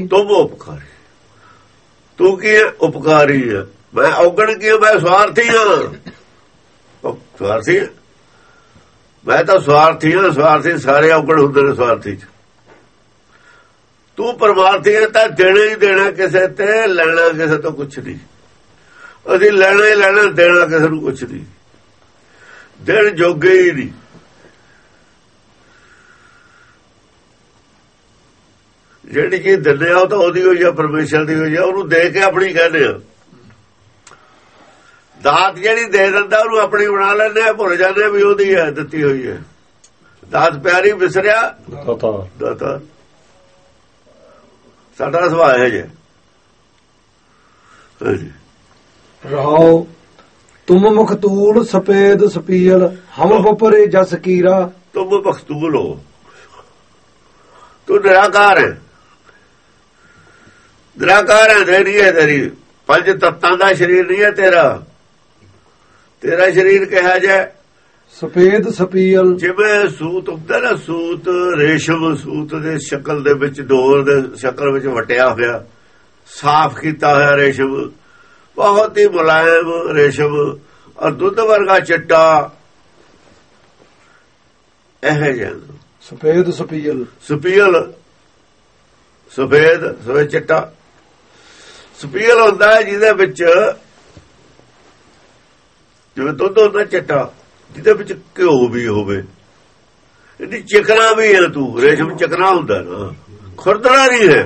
ਤੂੰ ਕੀ ਹੈ? ਉਪਕਾਰੀ ਹੈ। ਮੈਂ ਔਗਣ ਕੀ? ਮੈਂ ਸਵਾਰਥੀ ਹਾਂ। ਸਵਾਰਥੀ ਮੈਂ ਤਾਂ ਸਵਾਰਥੀ ਹਾਂ। ਸਵਾਰਥੀ ਸਾਰੇ ਔਗਣ ਹੁੰਦੇ ਨੇ ਸਵਾਰਥੀ ਚ। ਤੂੰ ਪਰਮਾਰਥੀ ਹੈ ਤਾਂ ਦੇਣਾ ਹੀ ਦੇਣਾ ਕਿਸੇ ਤੇ, ਲੈਣਾ ਕਿਸੇ ਤੋਂ ਕੁਛ ਨਹੀਂ। ਅਸੀਂ ਲੈਣਾ ਹੀ ਲੈਣਾ, ਦੇਣਾ ਕਿਸੇ ਨੂੰ ਕੁਛ ਨਹੀਂ, ਦੇਣ ਜੋਗੇ ਹੀ ਨਹੀਂ। ਜਿਹੜੀ ਚੀਜ਼ ਦਿੰਦੇ ਆ ਉਹ ਤਾਂ ਉਹਦੀ ਹੋਈ ਆ, ਪਰਮੇਸ਼ਰ ਦੀ ਹੋਈ ਆ, ਉਹਨੂੰ ਦੇ ਕੇ ਆਪਣੀ ਕਹਿੰਦੇ ਆ। ਦਾਤ ਜਿਹੜੀ ਦੇ ਦਿੰਦਾ ਉਹਨੂੰ ਆਪਣੀ ਬਣਾ ਲੈਂਦੇ ਆ, ਭੁੱਲ ਜਾਂਦੇ ਆ ਵੀ ਉਹਦੀ ਹੈ, ਦਿੱਤੀ ਹੋਈ ਹੈ। ਦਾਤ ਪਿਆਰੀ ਵਿਸਰਿਆ ਦਾਤਾ, ਸਾਡਾ ਸੁਭਾਅ ਹੈ ਜੇ। ਰਹਾਉ ਤੁਮ ਮਖਤੂਲ ਸਪੇਦ ਸਪੀਲ ਹਮ ਬਪਰੇ ਜਸ ਕੀਰਾ। ਤੁਮ ਮਖਤੂਲ ਹੋ, ਤੂੰ ਨਿਰਾਕਾਰ ਹੈ, ਨਿਰਾਕਾਰ ਹੈ, ਤੇਰੀ ਹੈ, ਤੇਰੀ ਪੰਜ ਤੱਤਾਂ ਦਾ ਸਰੀਰ ਨਹੀਂ ਹੈ ਤੇਰਾ। ਤੇਰਾ ਸਰੀਰ ਕਿਹਾ ਜਾਏ ਸਪੇਦ ਸਪੀਲ, ਜਿਵੇਂ ਸੂਤ ਹੁੰਦਾ ਨਾ, ਸੂਤ ਰੇਸ਼ਮ, ਸੂਤ ਦੇ ਸ਼ਕਲ ਦੇ ਵਿੱਚ, ਡੋਰ ਦੇ ਸ਼ਕਲ ਵਿੱਚ ਵਟਿਆ ਹੋਇਆ, ਸਾਫ਼ ਕੀਤਾ ਹੋਇਆ ਰੇਸ਼ਮ, ਬਹੁਤ ਹੀ ਮੁਲਾਇਮ ਰੇਸ਼ਮ, ਔਰ ਦੁੱਧ ਵਰਗਾ ਚਿੱਟਾ, ਇਹ ਜਿਹਾ ਸਪੇਦ ਸਪੀਲ। ਸਪੀਲ ਸਫੇਦ, ਸਫੇਦ ਚਿੱਟਾ। ਸਪੀਲ ਹੁੰਦਾ ਜਿਹਦੇ ਵਿੱਚ ਜਿਵੇਂ ਦੁੱਧ ਹੁੰਦਾ ਚਿੱਟਾ, ਜਿਹਦੇ ਵਿੱਚ ਘਿਓ ਵੀ ਹੋਵੇ। ਇਹਦੀ ਚਿਕਨਾ ਵੀ ਹੈ, ਤੂੰ ਰੇਸ਼ਮ ਚਿਕਨਾ ਹੁੰਦਾ ਨਾ, ਖੁਰਦੜਾ ਨਹੀਂ ਹੈ,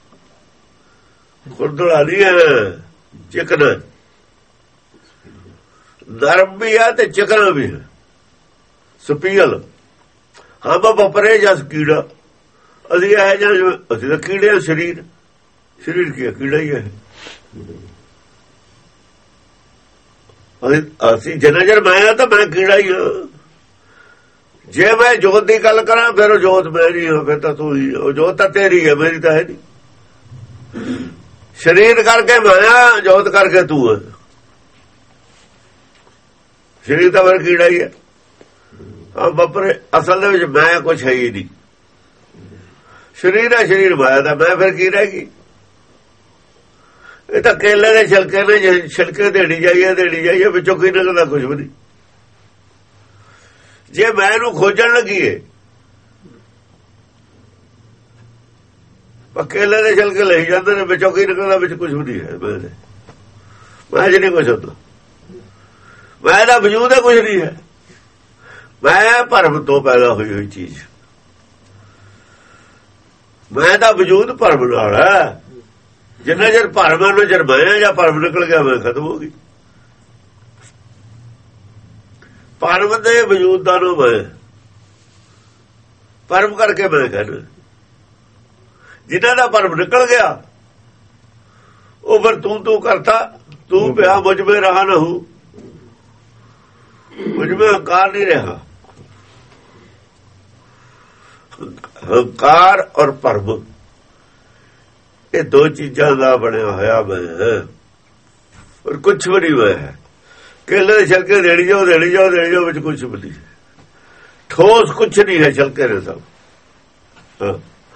ਖੁਰਦੜਾ ਨਹੀਂ ਹੈ, ਚਿਕਨਾ। ਨਰਮ ਵੀ ਹੈ ਤੇ ਚਿਕਨਾ ਵੀ ਹੈ। ਸਪੀਲ ਹਾਂ ਬਪਰੇ ਜਸ ਕੀੜਾ, ਅਸੀਂ ਇਹ ਜਾਂ ਅਸੀਂ ਤਾਂ ਕੀੜੇ, ਸਰੀਰ ਕੀ ਕੀੜਾ ਹੀ ਹੈ। ਅਸੀਂ ਜਿੰਨਾ ਚਿਰ ਮੈਂ ਤਾਂ ਮੈਂ ਕੀੜਾ ਹੀ ਹਾਂ। ਜੇ ਮੈਂ ਜੋਤ ਦੀ ਗੱਲ ਕਰਾਂ ਫਿਰ ਉਹ ਜੋਤ ਮੇਰੀ ਹੋ, ਫਿਰ ਤਾਂ ਤੂੰ ਹੀ, ਉਹ ਜੋਤ ਤਾਂ ਤੇਰੀ ਹੈ, ਮੇਰੀ ਤਾਂ ਹੈ ਨਹੀਂ। ਸਰੀਰ ਕਰਕੇ ਮੈਂ, ਜੋਤ ਕਰਕੇ ਤੂੰ ਹੈ। ਸਰੀਰ ਤਾਂ ਫਿਰ ਕੀੜਾ ਹੀ ਹੈ। ਬਪਰੇ ਅਸਲ ਦੇ ਵਿੱਚ ਮੈਂ ਕੁਛ ਹੈ ਹੀ ਨਹੀਂ। ਸਰੀਰ ਹੈ, ਸਰੀਰ ਮਾਇਆ ਦਾ, ਮੈਂ ਫਿਰ ਕੀ ਰਹਿ ਗਈ? ਇਹ ਤਾਂ ਕੇਲੇ ਦੇ ਛਿਲਕੇ ਨੇ, ਛਿਲਕੇ ਦੇਣੀ ਜਾਈਏ, ਵਿੱਚੋਂ ਕੀ ਨਿਕਲਦਾ? ਕੁਝ ਵੀ ਨਹੀਂ। ਜੇ ਮੈਂ ਨੂੰ ਖੋਜਣ ਲੱਗੀਏ, ਕੇਲੇ ਦੇ ਛਿਲਕੇ ਲਈ ਜਾਂਦੇ ਨੇ, ਵਿੱਚੋਂ ਕੀ ਨਿਕਲਦਾ? ਵਿੱਚ ਕੁਝ ਵੀ ਨਹੀਂ ਹੈ। ਮੈਂ ਨਹੀਂ ਕੁਛ ਹੁੰਦਾ, ਮੈਂ ਦਾ ਵਜੂਦ ਹੈ, ਕੁਝ ਨਹੀਂ ਹੈ। ਮੈਂ ਭਰਮ ਤੋਂ ਪੈਦਾ ਹੋਈ ਚੀਜ਼, ਮੈਂ ਦਾ ਵਜੂਦ ਭਰਮ ਨਾਲ ਹੈ। ਜਿੰਨਾ ਚਿਰ ਭਰਮ ਹੈ, ਚਿਰ ਮੈਂ, ਜਾਂ ਭਰਮ ਨਿਕਲ ਗਿਆ ਮੈਂ ਖਤਮ ਹੋ ਗਈ। ਭਰਮ ਦੇ ਵਜੂਦ ਦਾ ਨੂੰ ਮੈਂ, ਭਰਮ ਕਰਕੇ ਮੈਂ ਕਹਿੰਦਾ। ਜਿਨ੍ਹਾਂ ਦਾ ਭਰਮ ਨਿਕਲ ਗਿਆ ਉਹ ਫਿਰ ਤੂੰ ਕਰਤਾ, ਤੂੰ ਪਿਆ ਮੁਝ ਮੇ ਰਹਾ ਨਾ ਹੂੰ, ਮੁਝ ਮੇ ਹੰਕਾਰ ਨਹੀਂ ਰਿਹਾ। ਹੰਕਾਰ ਔਰ ਭਰਮ, ਇਹ ਦੋ ਚੀਜ਼ਾਂ ਦਾ ਬਣਿਆ ਹੋਇਆ ਮੈਂ, ਔਰ ਕੁਛ ਵੀ ਨਹੀਂ ਹੋਇਆ। ਕੇਲੇ ਦੇ ਛਿਲਕੇ ਦੇਣੀ ਜਾਓ ਵਿੱਚ ਕੁਛ ਵੀ ਨਹੀਂ, ਠੋਸ ਕੁਛ ਨਹੀਂ ਹੈ ਛਿਲਕੇ ਦੇ ਸਭ।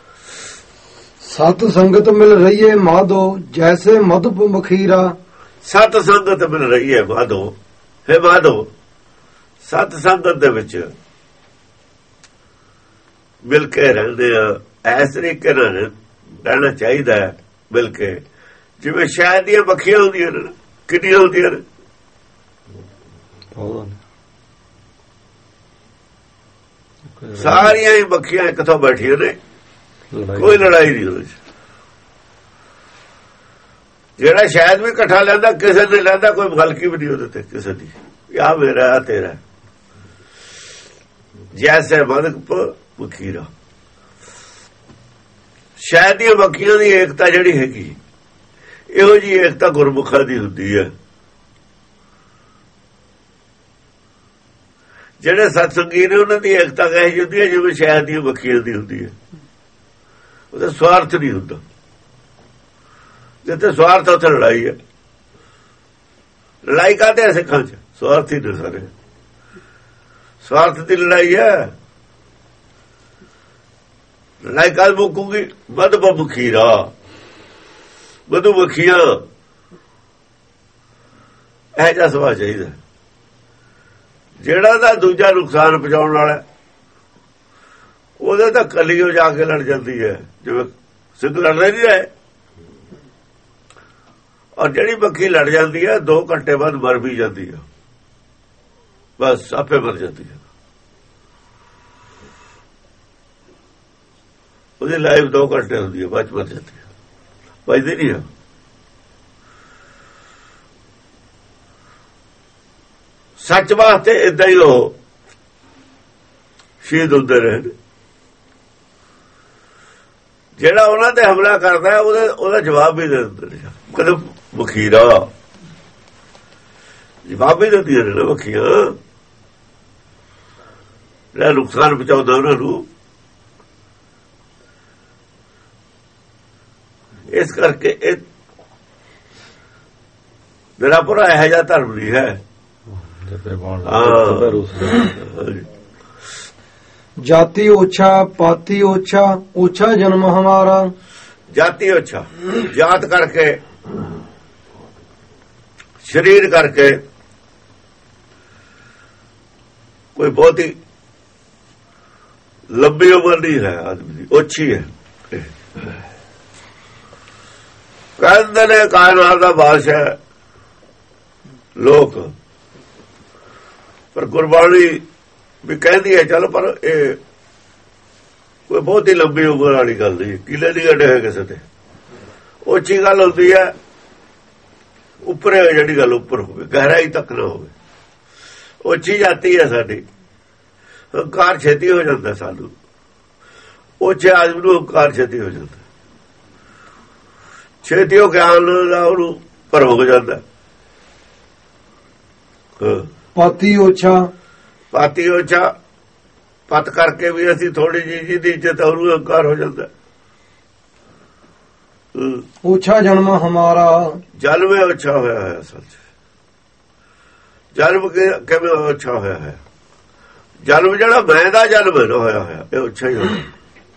ਸਤ ਸੰਗਤ ਮਿਲ ਰਹੀ ਹੈ ਮਾਧੋ, ਜੈਸੇ ਮਧੁਪ ਮਖੀਰਾ। ਸਤ ਸੰਗਤ ਮਿਲ ਰਹੀ ਹੈ ਮਾਧੋ, ਹੈ ਮਾਧੋ। ਸਤ ਸੰਗਤ ਦੇ ਵਿੱਚ ਮਿਲ ਕੇ ਰਹਿੰਦੇ ਆ, ਇਸ ਤਰੀਕੇ ਨਾਲ ਰਹਿਣਾ ਚਾਹੀਦਾ ਹੈ ਮਿਲ ਕੇ। ਜਿਵੇਂ ਸ਼ਹਿਦ ਦੀਆਂ ਮੱਖੀਆਂ ਹੁੰਦੀਆਂ ਨੇ, ਕਿੰਨੀਆਂ ਹੁੰਦੀਆਂ ਨੇ? ਸਾਰੀਆਂ ਹੀ ਮੱਖੀਆਂ ਇੱਕ ਥਾਂ ਬੈਠੀਆਂ ਨੇ, ਕੋਈ ਲੜਾਈ ਨਹੀਂ ਉਹਦੇ ਚ। ਜਿਹੜਾ ਸ਼ਹਿਦ ਵੀ ਇਕੱਠਾ ਲੈਂਦਾ, ਕਿਸੇ ਨੇ ਲੈਂਦਾ, ਕੋਈ ਮਲਕੀ ਵੀ ਨਹੀਂ ਉਹਦੇ ਤੇ ਕਿਸੇ ਦੀ, ਆ ਮੇਰਾ ਆ ਤੇਰਾ। ਜੈਸੇ ਮਧੁਪ ਮਖੀਰਾ, ਸ਼ਹਿਦ ਦੀਆਂ ਮੱਖੀਆਂ ਦੀ ਏਕਤਾ ਜਿਹੜੀ ਹੈਗੀ, ਇਹੋ ਜਿਹੀ ਏਕਤਾ ਗੁਰਮੁਖਾਂ ਦੀ ਹੁੰਦੀ ਹੈ। ਜਿਹੜੇ ਸਤਸੰਗੀ ਨੇ ਉਹਨਾਂ ਦੀ ਏਕਤਾ ਕਹੀ ਜਾਂਦੀ ਹੈ ਜਿਵੇਂ ਸ਼ਹਿਦ ਦੀਆਂ ਮੱਖੀਆਂ ਦੀ ਹੁੰਦੀ ਹੈ। ਉਹਦਾ ਸਵਾਰਥ ਨਹੀਂ ਹੁੰਦਾ। ਜਿੱਥੇ ਸਵਾਰਥ ਉੱਥੇ ਲੜਾਈ ਹੈ। ਲੜਾਈ ਕਾਹਦੇ ਸਿੱਖਾਂ ਚ? ਸਵਾਰਥ ਹੀ ਨੇ ਸਾਰੇ, ਸਵਾਰਥ ਦੀ ਲੜਾਈ ਹੈ। ਲੜਾਈ ਕੱਲ ਮੁੱਕੂਗੀ। ਮਧੁਪ ਮਖੀਰਾ, ਮਧੂ ਮੱਖੀਆਂ, ਇਹ ਜਿਹਾ ਸੁਭਾਅ ਚਾਹੀਦਾ ਜਿਹੜਾ ਦਾ ਦੂਜਾ ਨੁਕਸਾਨ ਪਹੁੰਚਾਉਣ ਵਾਲਾ, ਉਹਦੇ ਤਾਂ ਕਲੀਓ ਜਾ ਕੇ ਲੜ ਜਾਂਦੀ ਹੈ। ਜਿਵੇਂ ਸਿੱਧ ਲੜ ਰਹੇ ਨਹੀਂ ਰਹੇ, ਔਰ ਜਿਹੜੀ ਮੱਖੀ ਲੜ ਜਾਂਦੀ ਹੈ 2 ਘੰਟੇ ਬਾਅਦ ਮਰ ਵੀ ਜਾਂਦੀ ਹੈ, ਬਸ ਆਪੇ ਮਰ ਜਾਂਦੀ ਹੈ। ਉਹਦੀ ਲਾਈਫ 2 ਘੰਟੇ ਹੁੰਦੀ ਹੈ, ਬਾਅਦ ਮਰ ਜਾਂਦੀ ਹੈ, ਬਚਦੀ ਨਹੀਂ ਹੈ। ਸੱਚ ਵਾਸਤੇ ਏਦਾਂ ਹੀ ਉਹ ਸ਼ਹੀਦ ਹੁੰਦੇ ਰਹੇ ਨੇ। ਜਿਹੜਾ ਉਹਨਾਂ ਤੇ ਹਮਲਾ ਕਰਦਾ ਉਹਦਾ ਜਵਾਬ ਵੀ ਦੇ ਦਿੰਦੇ ਨੇ। ਕਦੇ ਵਖੀਰਾ ਜਵਾਬ ਵੀ ਦਿੰਦੀਆਂ ਨੇ ਵਖੀਆਂ, ਜਿਹੜਾ ਨੁਕਸਾਨ ਪਹੁੰਚਾਉਂਦਾ ਉਹਨਾਂ ਨੂੰ। ਇਸ ਕਰਕੇ ਇਹ ਮੇਰਾ ਪੂਰਾ ਇਹੋ ਜਿਹਾ ਧਰਮ ਨਹੀਂ ਹੈ। ਜਾਤੀ ਓਛਾ ਪਾਤੀ ਓਛਾ, ਓਛਾ ਜਨਮ ਹਮਾਰਾ। ਜਾਤੀ ਓਛਾ, ਜਾਤ ਕਰਕੇ, ਸਰੀਰ ਕਰਕੇ ਕੋਈ ਬਹੁਤੀ ਲੰਬੀ ਉਮਰ ਨਹੀਂ ਹੈ ਆਦਮੀ ਦੀ, ਓਛੀ ਹੈ। ਕਹਿੰਦੇ ਨੇ ਕਾਇਨਾਤ ਦਾ ਬਾਦਸ਼ਾਹ ਲੋਕ, ਪਰ ਗੁਰਬਾਣੀ ਵੀ ਕਹਿੰਦੀ ਹੈ ਚੱਲ, ਪਰ ਇਹ ਕੋਈ ਬਹੁਤ ਹੀ ਲੰਬੀ ਉਮਰ ਵਾਲੀ ਗੱਲ ਨਹੀਂ, ਕਿਲੇ ਨਹੀਂ ਗੱਡੇ ਹੈ ਕਿਸੇ ਤੇ। ਉੱਚੀ ਗੱਲ ਹੁੰਦੀ ਹੈ ਉੱਪਰ, ਜਿਹੜੀ ਗੱਲ ਉੱਪਰ ਹੋਵੇ, ਗਹਿਰਾਈ ਤੱਕ ਨਾ ਹੋਵੇ। ਉੱਚੀ ਜਾਤੀ ਹੈ ਸਾਡੀ, ਹੰਕਾਰ ਛੇਤੀ ਹੋ ਜਾਂਦਾ ਸਾਨੂੰ। ਉੱਚੇ ਆਦਮੀ ਨੂੰ ਹੰਕਾਰ ਛੇਤੀ ਹੋ ਜਾਂਦਾ, ਛੇਤੀ ਉਹ ਗਿਆਨ ਦਾ ਉਹਨੂੰ ਭਰਮ ਹੋ ਜਾਂਦਾ। ਪਾਤੀ ਓਛਾ, ਪਾਤੀ ਓਛਾ, ਪਤ ਕਰਕੇ ਵੀ ਅਸੀਂ ਥੋੜੀ ਜਿਹੀ ਦੀ ਇੱਜ਼ਤ, ਉਹਨੂੰ ਹੰਕਾਰ ਹੋ ਜਾਂਦਾ। ਓਛਾ ਜਨਮ ਹਮਾਰਾ, ਜਨਮ ਓਛਾ ਹੋਇਆ ਹੈ। ਅਸਲ ਚ ਜਨਮ ਕਿਵੇਂ ਓਛਾ ਹੋਇਆ ਹੈ? ਜਨਮ ਜਿਹੜਾ ਮੈਂ ਦਾ ਜਨਮ ਹੋਇਆ ਹੋਇਆ, ਇਹ ਓਛਾ ਹੀ ਹੋਇਆ।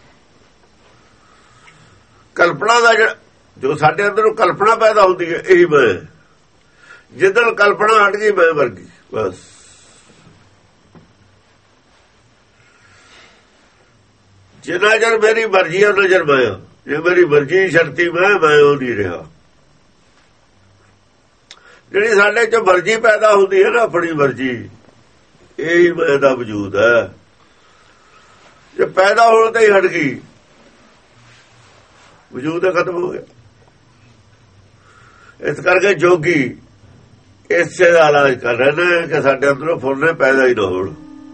ਕਲਪਨਾ ਦਾ ਜੋ ਸਾਡੇ ਅੰਦਰੋਂ ਕਲਪਨਾ ਪੈਦਾ ਹੁੰਦੀ ਹੈ, ਇਹੀ ਮੈਂ। ਜਿੱਦਣ ਕਲਪਨਾ ਹਟ ਗਈ ਮੈਂ ਮਰ ਗਈ, ਬਸ। ਜਿੰਨਾ ਚਿਰ ਮੇਰੀ ਮਰਜ਼ੀ ਹੈ ਉਹਨਾਂ ਚਿਰ ਮੈਂ। ਜੇ ਮੇਰੀ ਮਰਜ਼ੀ ਸ਼ਰਤੀ ਮੈਂ ਉਹ ਨਹੀਂ ਰਿਹਾ। ਜਿਹੜੀ ਸਾਡੇ ਚ ਮਰਜ਼ੀ ਪੈਦਾ ਹੁੰਦੀ ਹੈ ਨਾ, ਆਪਣੀ ਮਰਜ਼ੀ, ਇਹੀ ਮੈਂ ਦਾ ਵਜੂਦ ਹੈ। ਜੇ ਪੈਦਾ ਹੋਣ ਤੇ ਹੀ ਹਟ ਗਈ, ਵਜੂਦ ਹੀ ਖਤਮ ਹੋ ਗਿਆ। ਇਸ ਕਰਕੇ ਜੋਗੀ ਇਸੇ ਦਾ ਇਲਾਜ ਕਰ ਰਹੇ ਨੇ ਕਿ ਸਾਡੇ ਅੰਦਰੋਂ ਫੁਰਨੇ ਪੈਦਾ ਹੀ ਨਾ ਹੋਣ।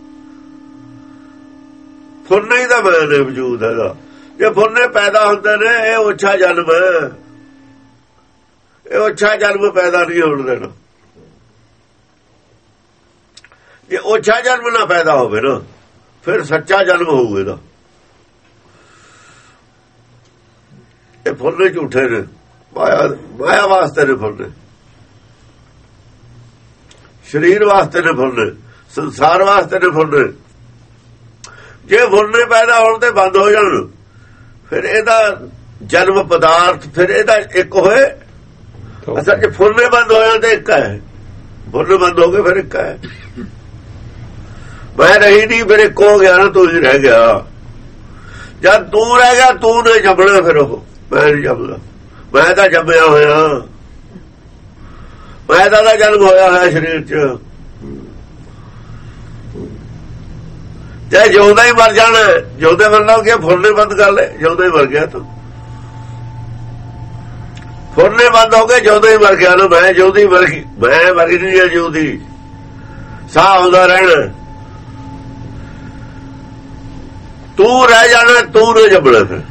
ਫੁਰਨੇ ਹੀ ਤਾਂ ਮੈਂ ਨੇ ਵਜੂਦ ਹੈਗਾ। ਜੇ ਫੁਰਨੇ ਪੈਦਾ ਹੁੰਦੇ ਨੇ, ਇਹ ਓਛਾ ਜਨਮ ਹੈ। ਇਹ ਓਛਾ ਜਨਮ ਪੈਦਾ ਨਹੀਂ ਹੋਣ ਦੇਣਾ। ਜੇ ਓਛਾ ਜਨਮ ਨਾ ਪੈਦਾ ਹੋਵੇ ਨਾ, ਫਿਰ ਸੱਚਾ ਜਨਮ ਹੋਊਗਾ ਇਹਦਾ। ਇਹ ਫੁਰਨੇ ਝੂਠੇ ਨੇ, ਮਾਇਆ ਵਾਸਤੇ ਨੇ ਫੁਰਨੇ, ਸਰੀਰ ਵਾਸਤੇ ਨੇ ਫੁਰਨੇ, ਸੰਸਾਰ ਵਾਸਤੇ ਨੇ ਫੁਰਨੇ। ਜੇ ਫੁਰਨੇ ਪੈਦਾ ਹੋਣ ਤੇ ਬੰਦ ਹੋ ਜਾਣ, ਫਿਰ ਇਹਦਾ ਜਨਮ ਪਦਾਰਥ, ਫਿਰ ਇਹਦਾ ਇੱਕ ਹੋਏ। ਅਸਲ ਜੇ ਫੁਰਨੇ ਬੰਦ ਹੋ ਜਾਣ ਤੇ ਇੱਕ ਹੈ, ਫੁਰਨੇ ਬੰਦ ਹੋ ਗਏ ਫਿਰ ਇੱਕ ਹੈ। ਮੈਂ ਰਹੀ ਨਹੀਂ, ਫਿਰ ਇੱਕ ਹੋ ਗਿਆ ਨਾ, ਤੂੰ ਹੀ ਰਹਿ ਗਿਆ। ਜਦ ਤੂੰ ਰਹਿ ਗਿਆ, ਤੂੰ ਨੇ ਜੰਮਣਾ, ਫਿਰ ਉਹ ਮੈਂ ਨਹੀਂ ਜੰਮਦਾ। ਮੈਂ ਤਾਂ ਜੰਮਿਆ ਹੋਇਆ, ਮੈਂ ਤਾਂ ਜਨਮ ਹੋਇਆ ਹੋਇਆ ਸਰੀਰ ਚ। ਤੇ ਜਿਉਂਦਾ ਹੀ ਮਰ ਜਾਣਾ, ਜਿਉਂਦੇ ਮਰਨਾ ਕਿ ਫੁਰਨੇ ਬੰਦ ਕਰ ਲੈ, ਜਿਉਂਦਾ ਹੀ ਮਰ ਗਿਆ ਤੂੰ। ਫੁਰਨੇ ਬੰਦ ਹੋ ਗਏ, ਜਿਉਂਦਾ ਹੀ ਮਰ ਗਿਆ ਨਾ। ਮੈਂ ਜਿਉਂਦੀ ਮਰ ਗਈ, ਮੈਂ ਮਰ ਗਈ ਹੈ ਜਿਉਂਦੀ। ਸਾਹ ਆਉਂਦਾ ਰਹਿਣਾ, ਤੂੰ ਰਹਿ ਜਾਣਾ, ਤੂੰ ਨਾ ਜੰਮਣਾ। ਫਿਰ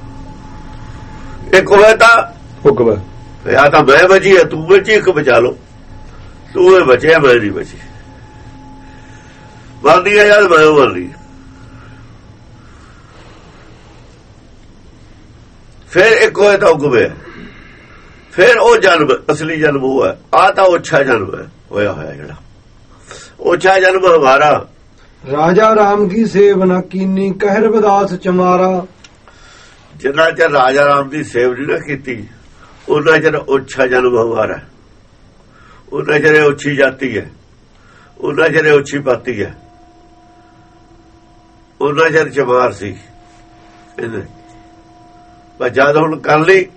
ਇੱਕ ਹੋਇਆ ਤਾਂ ਹੁਕਮ ਹੈ, ਜਾਂ ਤਾਂ ਮੈਂ ਬਚੀ ਹੈ, ਤੂੰ ਬਚੀ, ਇੱਕ ਬਚਾ ਲੋ। ਤੂੰ ਇਹ ਬਚਿਆ, ਮੈਂ ਨਹੀਂ ਬਚੀ। ਬਣਦੀ ਹੈ ਯਾਰ, ਮੈਂ ਬਣਦੀ। ਫਿਰ ਇੱਕ ਹੋਇਆ ਤਾਂ ਹੁਕਮ। ਫਿਰ ਉਹ ਜਨਮ, ਅਸਲੀ ਜਨਮ ਉਹ ਹੈ। ਆ ਤਾਂ ਓਛਾ ਜਨਮ ਹੈ ਹੋਇਆ ਹੋਇਆ, ਜਿਹੜਾ ਓਛਾ ਜਨਮ ਹਮਾਰਾ। ਰਾਜਾ ਰਾਮ ਕੀ ਸੇਵ ਨਾ ਕੀਨੀ, ਕਹਿਰ ਵਿਦਾਸ ਚਮਾਰਾ। ਜਿੰਨਾ ਚਿਰ ਰਾਜਾ ਰਾਮ ਦੀ ਸੇਵ ਨਹੀਂ ਨਾ ਕੀਤੀ, ਉਹਨਾਂ ਚਿਰ ਓਛਾ ਜਨਮ ਹਮਾਰਾ। ਉਹਨਾਂ ਚਿਰ ਓਛੀ ਜਾਤੀ ਹੈ, ਉਹਨਾਂ ਚਿਰ ਓਛੀ ਪਾਤੀ ਹੈ, ਉਹਨਾਂ ਚਿਰ ਚਮਾਰ ਸੀ। ਪਰ ਜਦ ਹੁਣ ਕਰ ਲਈ